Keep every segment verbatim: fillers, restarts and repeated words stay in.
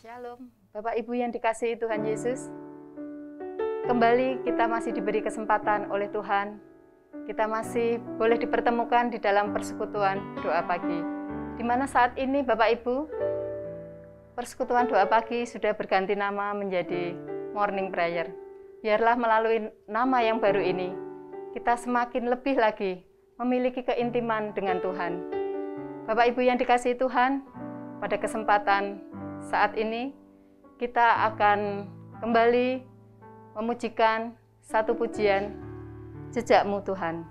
Shalom, Bapak Ibu yang dikasihi Tuhan Yesus. Kembali kita masih diberi kesempatan oleh Tuhan. Kita masih boleh dipertemukan di dalam persekutuan doa pagi. Di mana saat ini Bapak Ibu, persekutuan doa pagi sudah berganti nama menjadi morning prayer. Biarlah melalui nama yang baru ini, kita semakin lebih lagi memiliki keintiman dengan Tuhan. Bapak Ibu yang dikasihi Tuhan, pada kesempatan saat ini kita akan kembali memujikan satu pujian, Jejak-Mu Tuhan.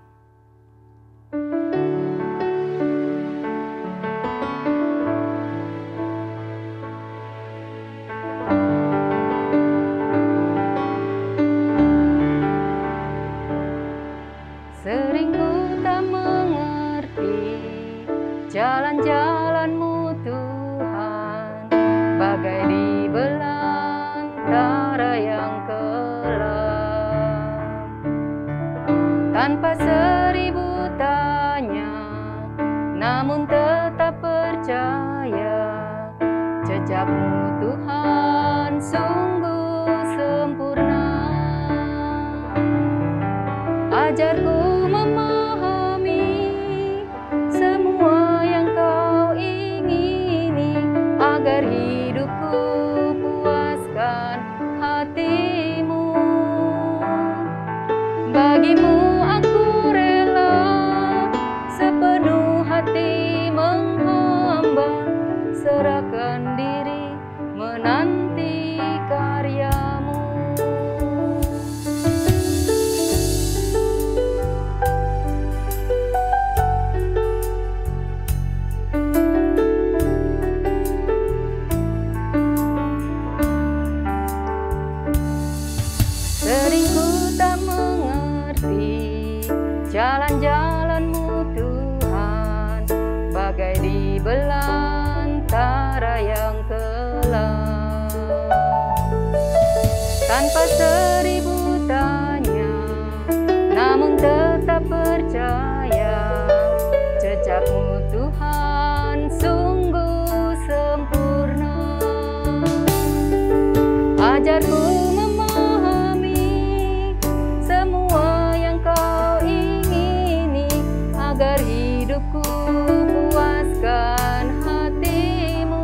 Sering ku tak mengerti jalan-jalan-Mu Tuhan, bagai di belantara yang kelam. Tanpa seribu tanya, namun tetap percaya, jejak-Mu Tuhan sungguh sempurna. Ajarku memahami semua yang Kau ingini, agar hidupku puaskan hati-Mu. Bagimu aku rela sepenuh hati menghamba, serahkan diri menanti karya-Mu. Sering ku tak mengerti jalan-jalan-Mu Tuhan, bagai di belantara yang kelam. Tanpa seribu tanya, namun tetap percaya, jejak-Mu Tuhan sungguh sempurna. Ajarku semua yang Kau ingini, agar hidupku puaskan hati-Mu.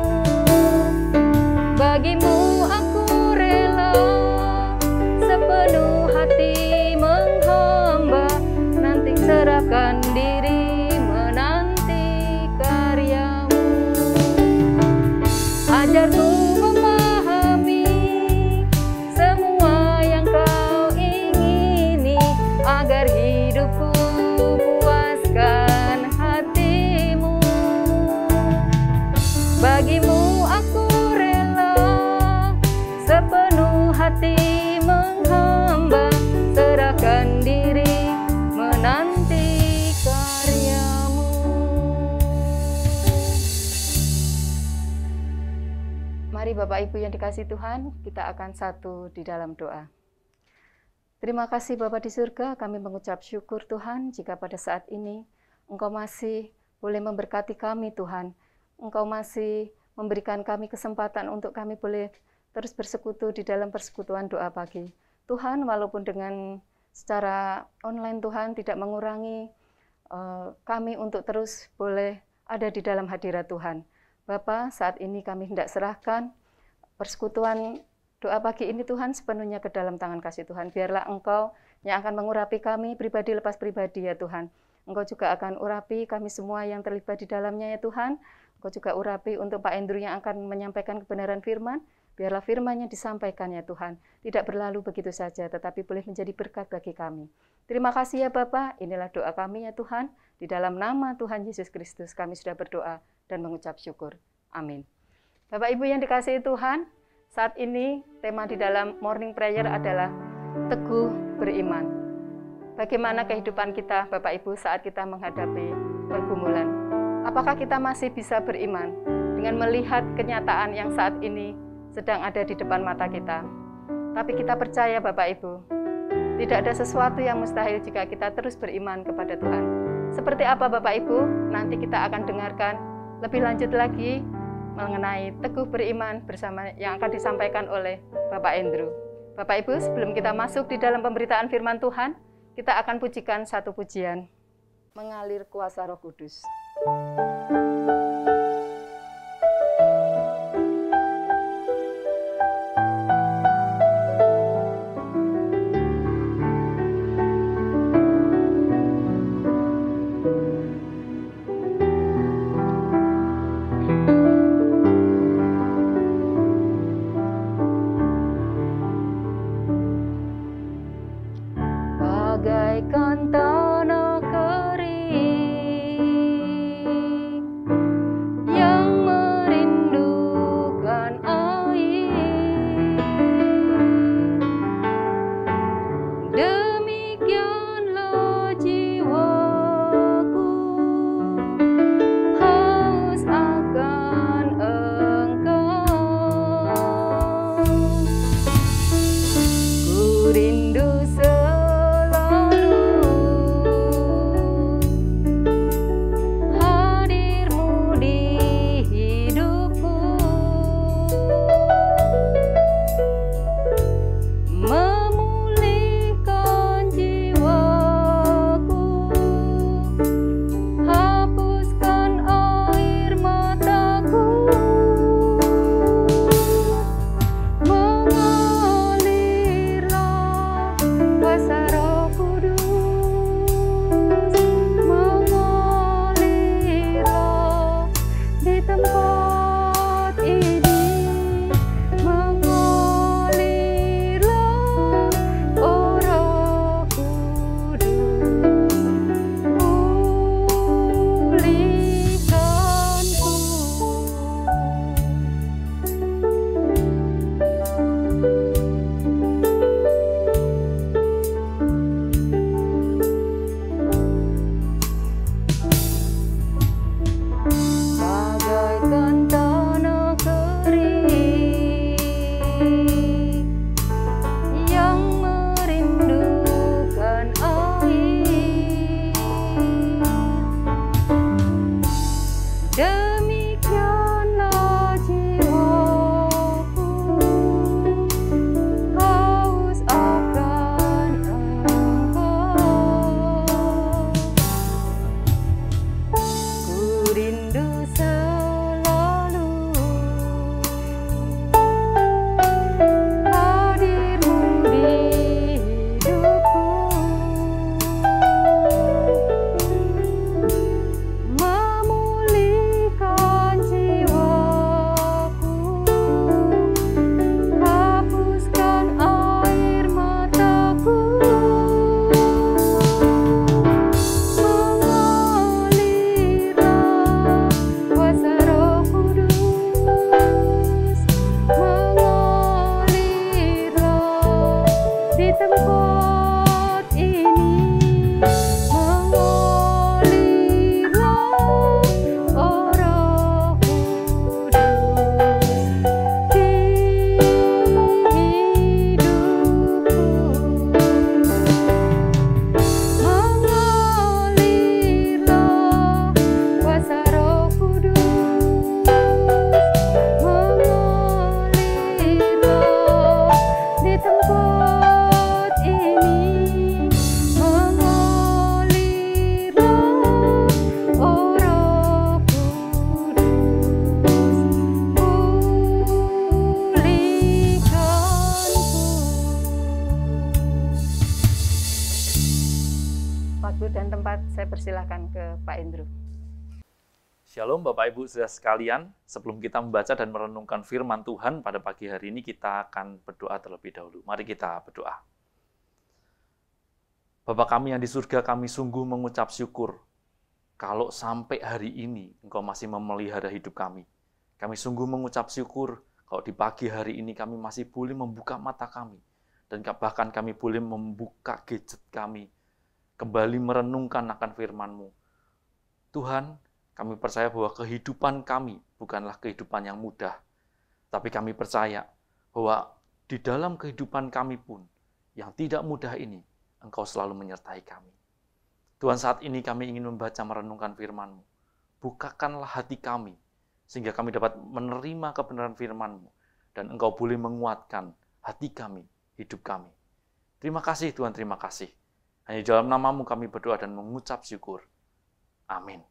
Bagimu aku rela sepenuh hati menghamba, nanti serahkan diri menanti karya-Mu. Ajarku memahami semua yang Kau ingini, agar hidupku puaskan hati-Mu. Bagimu aku rela sepenuh hati menghamba, serahkan diri menanti karya-Mu. Mari Bapak Ibu yang dikasihi Tuhan, kita akan satu di dalam doa. Terima kasih Bapa di surga, kami mengucap syukur Tuhan jika pada saat ini Engkau masih boleh memberkati kami Tuhan. Engkau masih memberikan kami kesempatan untuk kami boleh terus bersekutu di dalam persekutuan doa pagi. Tuhan, walaupun dengan secara online Tuhan tidak mengurangi uh, kami untuk terus boleh ada di dalam hadirat Tuhan. Bapa, saat ini kami hendak serahkan persekutuan doa pagi ini Tuhan sepenuhnya ke dalam tangan kasih Tuhan. Biarlah Engkau yang akan mengurapi kami pribadi lepas pribadi ya Tuhan. Engkau juga akan urapi kami semua yang terlibat di dalamnya ya Tuhan. Engkau juga urapi untuk Pak Andrew yang akan menyampaikan kebenaran firman. Biarlah firman-Nya disampaikan ya Tuhan. Tidak berlalu begitu saja, tetapi boleh menjadi berkat bagi kami. Terima kasih ya Bapa. Inilah doa kami ya Tuhan. Di dalam nama Tuhan Yesus Kristus kami sudah berdoa dan mengucap syukur. Amin. Bapak Ibu yang dikasihi Tuhan, saat ini tema di dalam morning prayer adalah teguh beriman. Bagaimana kehidupan kita Bapak Ibu saat kita menghadapi pergumulan? Apakah kita masih bisa beriman dengan melihat kenyataan yang saat ini sedang ada di depan mata kita? Tapi kita percaya Bapak Ibu, tidak ada sesuatu yang mustahil jika kita terus beriman kepada Tuhan. Seperti apa Bapak Ibu? Nanti kita akan dengarkan lebih lanjut lagi mengenai teguh beriman bersama yang akan disampaikan oleh Bapak Andrew. Bapak Ibu, sebelum kita masuk di dalam pemberitaan firman Tuhan, kita akan pujikan satu pujian, Mengalir Kuasa Roh Kudus. Bagaikan tanah kering yang merindukan air, demikianlah jiwaku haus akan Engkau. Ku rindu persilahkan ke Pak Andrew. Shalom Bapak Ibu saudara sekalian, sebelum kita membaca dan merenungkan firman Tuhan pada pagi hari ini, kita akan berdoa terlebih dahulu. Mari kita berdoa. Bapa kami yang di surga, kami sungguh mengucap syukur kalau sampai hari ini Engkau masih memelihara hidup kami. Kami sungguh mengucap syukur kalau di pagi hari ini kami masih boleh membuka mata kami, dan bahkan kami boleh membuka gadget kami, kembali merenungkan akan firman-Mu. Tuhan, kami percaya bahwa kehidupan kami bukanlah kehidupan yang mudah, tapi kami percaya bahwa di dalam kehidupan kami pun yang tidak mudah ini, Engkau selalu menyertai kami. Tuhan, saat ini kami ingin membaca merenungkan firman-Mu. Bukakanlah hati kami, sehingga kami dapat menerima kebenaran firman-Mu, dan Engkau boleh menguatkan hati kami, hidup kami. Terima kasih Tuhan, terima kasih. Hanya dalam nama-Mu kami berdoa dan mengucap syukur. Amin.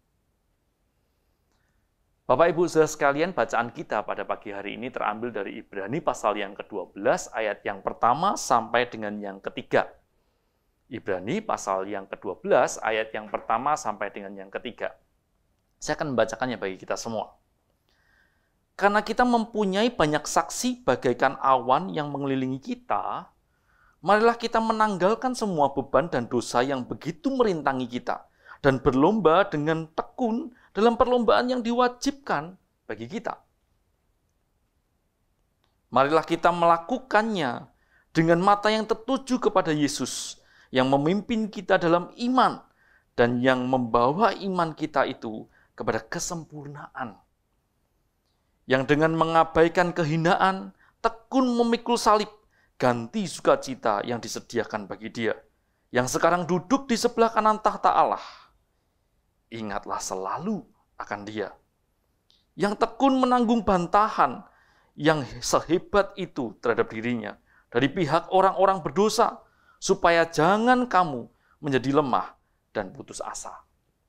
Bapak Ibu Saudara sekalian, bacaan kita pada pagi hari ini terambil dari Ibrani pasal yang kedua belas, ayat yang pertama sampai dengan yang ketiga. Ibrani pasal yang kedua belas, ayat yang pertama sampai dengan yang ketiga. Saya akan membacakannya bagi kita semua. Karena kita mempunyai banyak saksi bagaikan awan yang mengelilingi kita, marilah kita menanggalkan semua beban dan dosa yang begitu merintangi kita, dan berlomba dengan tekun dalam perlombaan yang diwajibkan bagi kita. Marilah kita melakukannya dengan mata yang tertuju kepada Yesus, yang memimpin kita dalam iman, dan yang membawa iman kita itu kepada kesempurnaan. Yang dengan mengabaikan kehinaan, tekun memikul salib, ganti sukacita yang disediakan bagi dia, yang sekarang duduk di sebelah kanan tahta Allah. Ingatlah selalu akan dia, yang tekun menanggung bantahan yang sehebat itu terhadap dirinya dari pihak orang-orang berdosa, supaya jangan kamu menjadi lemah dan putus asa.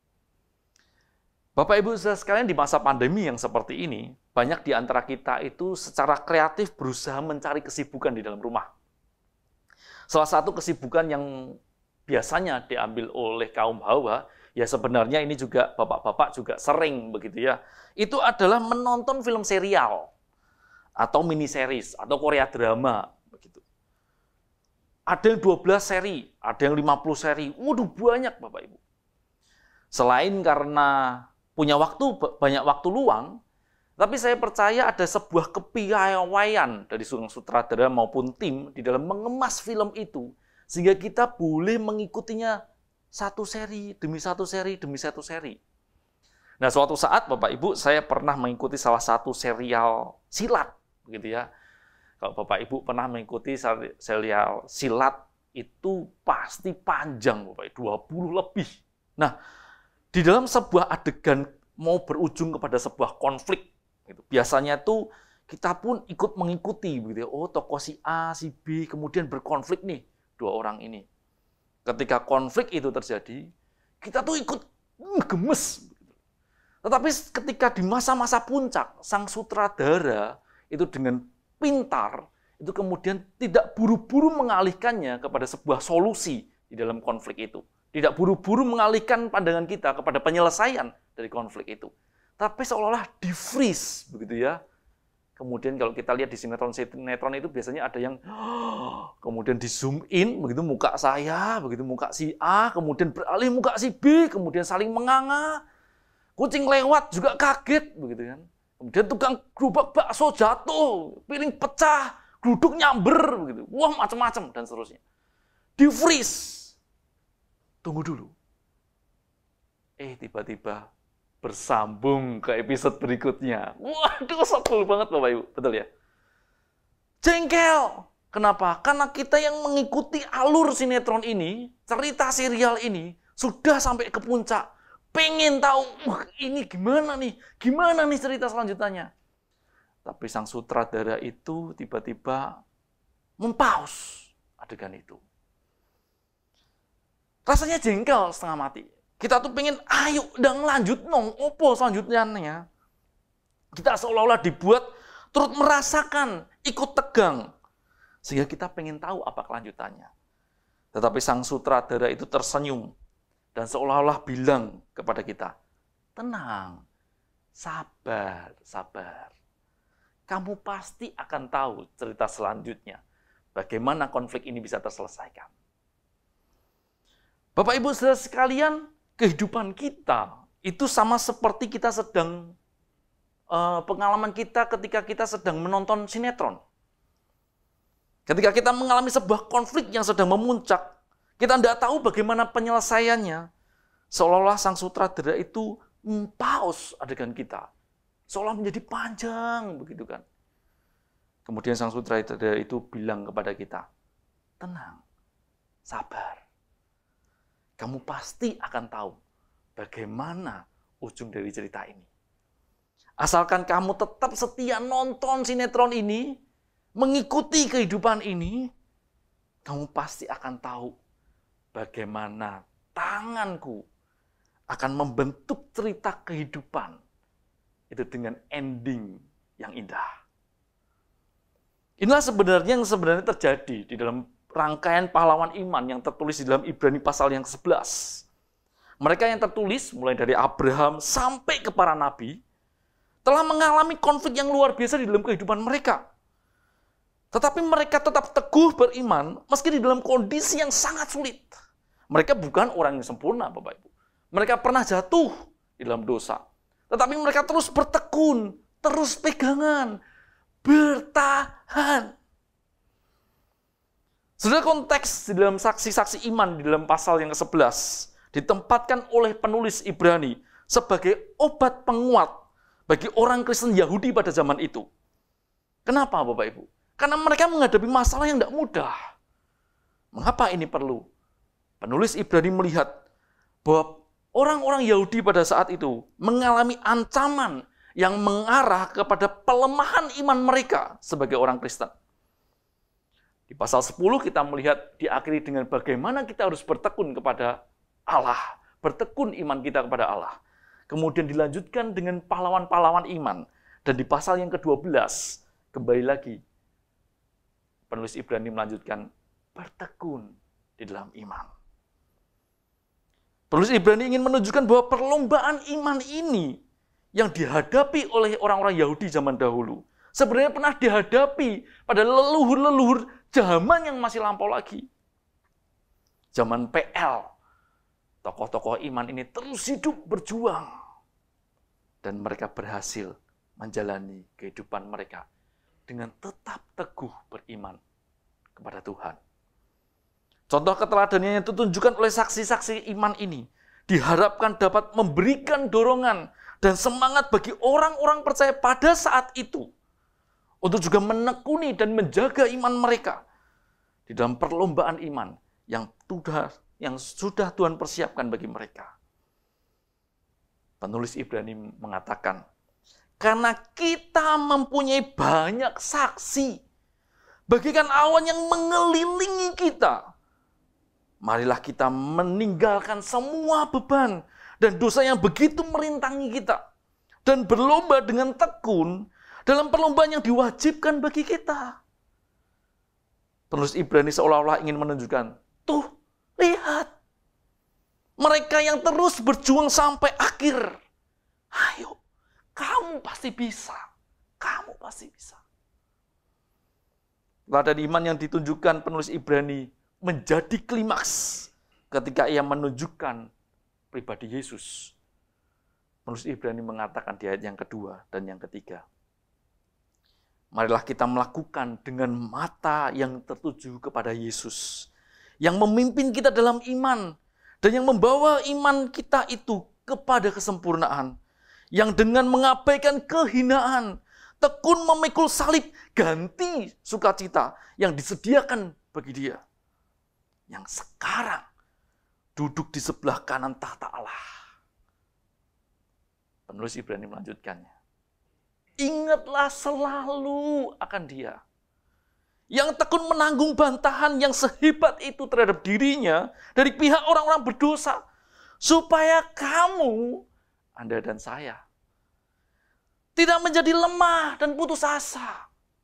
Bapak Ibu Saudara sekalian, di masa pandemi yang seperti ini, banyak di antara kita itu secara kreatif berusaha mencari kesibukan di dalam rumah. Salah satu kesibukan yang biasanya diambil oleh kaum Hawa, ya sebenarnya ini juga bapak-bapak juga sering begitu ya, itu adalah menonton film serial atau mini series atau Korea drama begitu. Ada yang dua belas seri, ada yang lima puluh seri. Waduh, banyak Bapak Ibu. Selain karena punya waktu banyak waktu luang, tapi saya percaya ada sebuah kepiawaian dari seorang sutradara maupun tim di dalam mengemas film itu, sehingga kita boleh mengikutinya satu seri demi satu seri demi satu seri. Nah, suatu saat Bapak Ibu, saya pernah mengikuti salah satu serial silat, begitu ya. Kalau Bapak Ibu pernah mengikuti serial silat, itu pasti panjang, Bapak Ibu, dua puluh lebih. Nah, di dalam sebuah adegan mau berujung kepada sebuah konflik, gitu. Biasanya tuh kita pun ikut mengikuti, begitu ya. Oh, tokoh si A, si B, kemudian berkonflik nih dua orang ini. Ketika konflik itu terjadi, kita tuh ikut gemes. Tetapi ketika di masa-masa puncak, sang sutradara itu dengan pintar, itu kemudian tidak buru-buru mengalihkannya kepada sebuah solusi di dalam konflik itu. Tidak buru-buru mengalihkan pandangan kita kepada penyelesaian dari konflik itu. Tapi seolah-olah di-freeze, begitu ya. Kemudian kalau kita lihat di sinetron-sinetron itu biasanya ada yang kemudian di zoom in, begitu muka saya, begitu muka si A, kemudian beralih muka si B, kemudian saling menganga. Kucing lewat juga kaget, begitu kan. Kemudian tukang gerobak bakso jatuh, piring pecah, geruduk nyamber, begitu. Wah, macam-macam dan seterusnya. Di freeze. Tunggu dulu. Eh, tiba-tiba bersambung ke episode berikutnya. Waduh, sebel banget Bapak Ibu. Betul ya? Jengkel. Kenapa? Karena kita yang mengikuti alur sinetron ini, cerita serial ini, sudah sampai ke puncak. Pengen tahu, wah ini gimana nih? Gimana nih cerita selanjutnya? Tapi sang sutradara itu tiba-tiba mempaus adegan itu. Rasanya jengkel setengah mati. Kita tuh pengen, ayo, udah ngelanjut nong, opo selanjutnya. Kita seolah-olah dibuat turut merasakan, ikut tegang. Sehingga kita pengen tahu apa kelanjutannya. Tetapi sang sutradara itu tersenyum. Dan seolah-olah bilang kepada kita, tenang, sabar, sabar. Kamu pasti akan tahu cerita selanjutnya. Bagaimana konflik ini bisa terselesaikan. Bapak Ibu Saudara sekalian, kehidupan kita itu sama seperti kita sedang uh, pengalaman kita ketika kita sedang menonton sinetron. Ketika kita mengalami sebuah konflik yang sedang memuncak, kita tidak tahu bagaimana penyelesaiannya. Seolah-olah sang sutradara itu mempaus adegan kita. Seolah menjadi panjang, begitu kan. Kemudian sang sutradara itu bilang kepada kita, tenang, sabar. Kamu pasti akan tahu bagaimana ujung dari cerita ini. Asalkan kamu tetap setia nonton sinetron ini, mengikuti kehidupan ini, kamu pasti akan tahu bagaimana tanganku akan membentuk cerita kehidupan itu dengan ending yang indah. Inilah sebenarnya yang sebenarnya terjadi di dalam rangkaian pahlawan iman yang tertulis di dalam Ibrani pasal yang kesebelas. Mereka yang tertulis mulai dari Abraham sampai ke para nabi telah mengalami konflik yang luar biasa di dalam kehidupan mereka. Tetapi mereka tetap teguh beriman meski di dalam kondisi yang sangat sulit. Mereka bukan orang yang sempurna, Bapak Ibu. Mereka pernah jatuh di dalam dosa. Tetapi mereka terus bertekun, terus pegangan, bertahan. Saudara, konteks di dalam saksi-saksi iman di dalam pasal yang kesebelas ditempatkan oleh penulis Ibrani sebagai obat penguat bagi orang Kristen Yahudi pada zaman itu. Kenapa, Bapak Ibu? Karena mereka menghadapi masalah yang tidak mudah. Mengapa ini perlu? Penulis Ibrani melihat bahwa orang-orang Yahudi pada saat itu mengalami ancaman yang mengarah kepada pelemahan iman mereka sebagai orang Kristen. Di pasal sepuluh kita melihat diakhiri dengan bagaimana kita harus bertekun kepada Allah, bertekun iman kita kepada Allah. Kemudian dilanjutkan dengan pahlawan-pahlawan iman. Dan di pasal yang kedua belas, kembali lagi, penulis Ibrani melanjutkan bertekun di dalam iman. Penulis Ibrani ingin menunjukkan bahwa perlombaan iman ini yang dihadapi oleh orang-orang Yahudi zaman dahulu sebenarnya pernah dihadapi pada leluhur-leluhur zaman yang masih lampau lagi. Zaman P L, tokoh-tokoh iman ini terus hidup berjuang dan mereka berhasil menjalani kehidupan mereka dengan tetap teguh beriman kepada Tuhan. Contoh keteladanan yang ditunjukkan oleh saksi-saksi iman ini diharapkan dapat memberikan dorongan dan semangat bagi orang-orang percaya pada saat itu untuk juga menekuni dan menjaga iman mereka di dalam perlombaan iman yang sudah, yang sudah Tuhan persiapkan bagi mereka. Penulis Ibrani mengatakan, karena kita mempunyai banyak saksi, bagaikan awan yang mengelilingi kita, marilah kita meninggalkan semua beban dan dosa yang begitu merintangi kita, dan berlomba dengan tekun dalam perlombaan yang diwajibkan bagi kita. Penulis Ibrani seolah-olah ingin menunjukkan, tuh, lihat, mereka yang terus berjuang sampai akhir. Ayo, kamu pasti bisa. Kamu pasti bisa. Teladan iman yang ditunjukkan penulis Ibrani menjadi klimaks ketika ia menunjukkan pribadi Yesus. Penulis Ibrani mengatakan di ayat yang kedua dan yang ketiga, marilah kita melakukan dengan mata yang tertuju kepada Yesus, yang memimpin kita dalam iman, dan yang membawa iman kita itu kepada kesempurnaan, yang dengan mengabaikan kehinaan, tekun memikul salib, ganti sukacita yang disediakan bagi dia, yang sekarang duduk di sebelah kanan tahta Allah. Penulis Ibrani melanjutkannya. Ingatlah selalu akan dia yang tekun menanggung bantahan yang sehebat itu terhadap dirinya dari pihak orang-orang berdosa, supaya kamu, Anda dan saya, tidak menjadi lemah dan putus asa.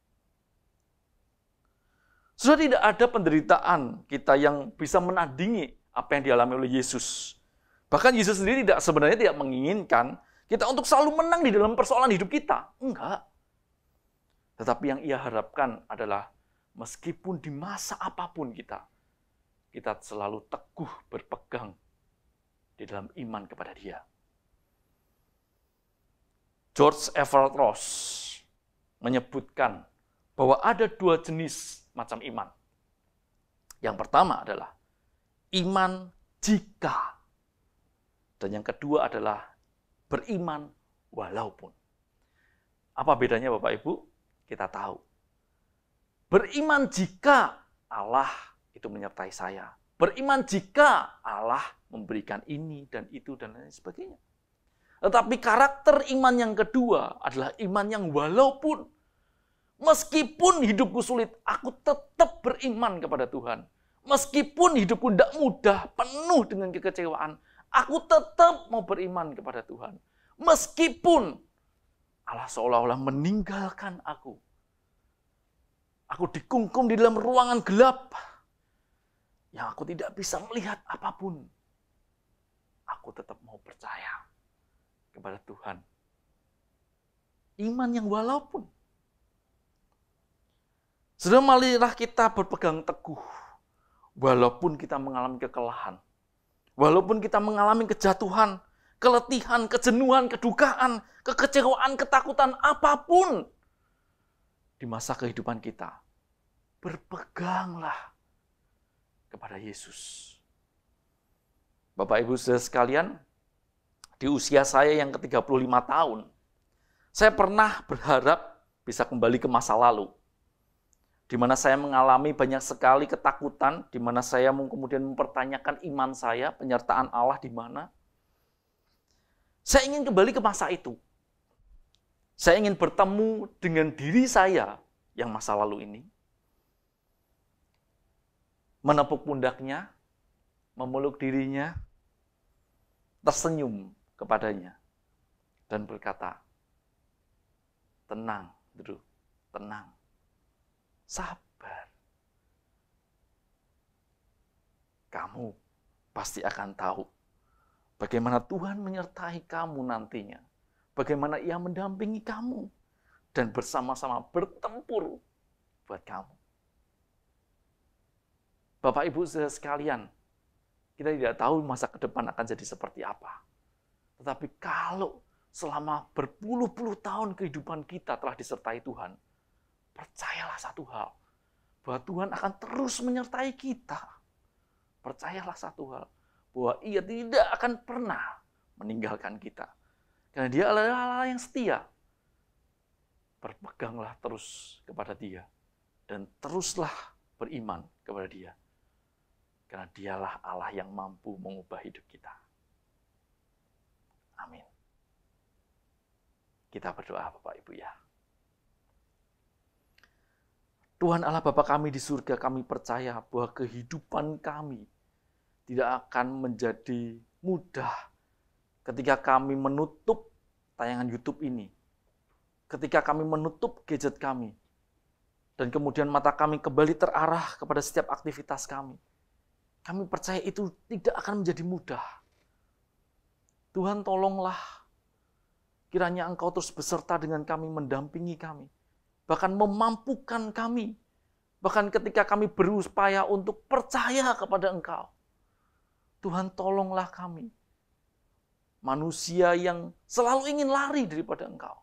Sudah tidak ada penderitaan kita yang bisa menandingi apa yang dialami oleh Yesus. Bahkan Yesus sendiri tidak sebenarnya tidak menginginkan kita untuk selalu menang di dalam persoalan hidup kita. Enggak. Tetapi yang ia harapkan adalah meskipun di masa apapun kita, kita selalu teguh berpegang di dalam iman kepada Dia. George Everett Ross menyebutkan bahwa ada dua jenis macam iman. Yang pertama adalah iman jika. Dan yang kedua adalah beriman walaupun. Apa bedanya Bapak Ibu? Kita tahu. Beriman jika Allah itu menyertai saya. Beriman jika Allah memberikan ini dan itu dan lain sebagainya. Tetapi karakter iman yang kedua adalah iman yang walaupun meskipun hidupku sulit, aku tetap beriman kepada Tuhan. Meskipun hidupku tidak mudah, penuh dengan kekecewaan, aku tetap mau beriman kepada Tuhan. Meskipun Allah seolah-olah meninggalkan aku. Aku dikungkung di dalam ruangan gelap yang aku tidak bisa melihat apapun. Aku tetap mau percaya kepada Tuhan. Iman yang walaupun. Sudah marilah kita berpegang teguh. Walaupun kita mengalami kekalahan. Walaupun kita mengalami kejatuhan, keletihan, kejenuhan, kedukaan, kekecewaan, ketakutan, apapun. Di masa kehidupan kita. Berpeganglah kepada Yesus. Bapak Ibu saudara sekalian, di usia saya yang ke tiga puluh lima tahun, saya pernah berharap bisa kembali ke masa lalu. Di mana saya mengalami banyak sekali ketakutan, di mana saya kemudian mempertanyakan iman saya, penyertaan Allah di mana. Saya ingin kembali ke masa itu. Saya ingin bertemu dengan diri saya yang masa lalu ini. Menepuk pundaknya, memeluk dirinya, tersenyum kepadanya, dan berkata, tenang, Drew, tenang, sabar. Kamu pasti akan tahu bagaimana Tuhan menyertai kamu nantinya, bagaimana Ia mendampingi kamu, dan bersama-sama bertempur buat kamu. Bapak Ibu saudara sekalian, kita tidak tahu masa ke depan akan jadi seperti apa. Tetapi kalau selama berpuluh-puluh tahun kehidupan kita telah disertai Tuhan, percayalah satu hal, bahwa Tuhan akan terus menyertai kita. Percayalah satu hal, bahwa Ia tidak akan pernah meninggalkan kita. Karena Dia adalah Allah yang setia. Berpeganglah terus kepada Dia, dan teruslah beriman kepada Dia. Karena Dialah Allah yang mampu mengubah hidup kita. Amin. Kita berdoa Bapak Ibu ya. Tuhan Allah Bapa kami di surga, kami percaya bahwa kehidupan kami tidak akan menjadi mudah ketika kami menutup tayangan YouTube ini. Ketika kami menutup gadget kami. Dan kemudian mata kami kembali terarah kepada setiap aktivitas kami. Kami percaya itu tidak akan menjadi mudah. Tuhan tolonglah. Kiranya Engkau terus beserta dengan kami, mendampingi kami. Bahkan memampukan kami. Bahkan ketika kami berupaya untuk percaya kepada Engkau. Tuhan tolonglah kami. Manusia yang selalu ingin lari daripada Engkau.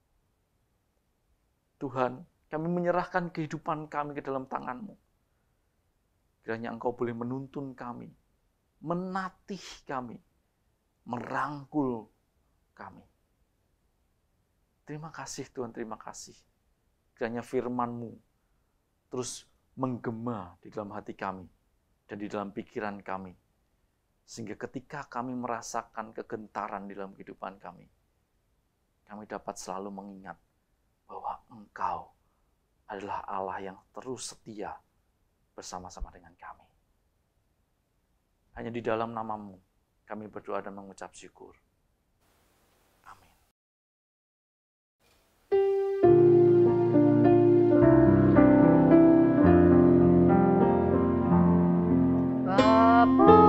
Tuhan, kami menyerahkan kehidupan kami ke dalam tangan-Mu. Kiranya Engkau boleh menuntun kami, menatih kami, merangkul kami. Terima kasih Tuhan, terima kasih. Kiranya firman-Mu terus menggema di dalam hati kami dan di dalam pikiran kami. Sehingga ketika kami merasakan kegentaran di dalam kehidupan kami, kami dapat selalu mengingat bahwa Engkau adalah Allah yang terus setia bersama-sama dengan kami. Hanya di dalam nama-Mu kami berdoa dan mengucap syukur. Amin. Bapa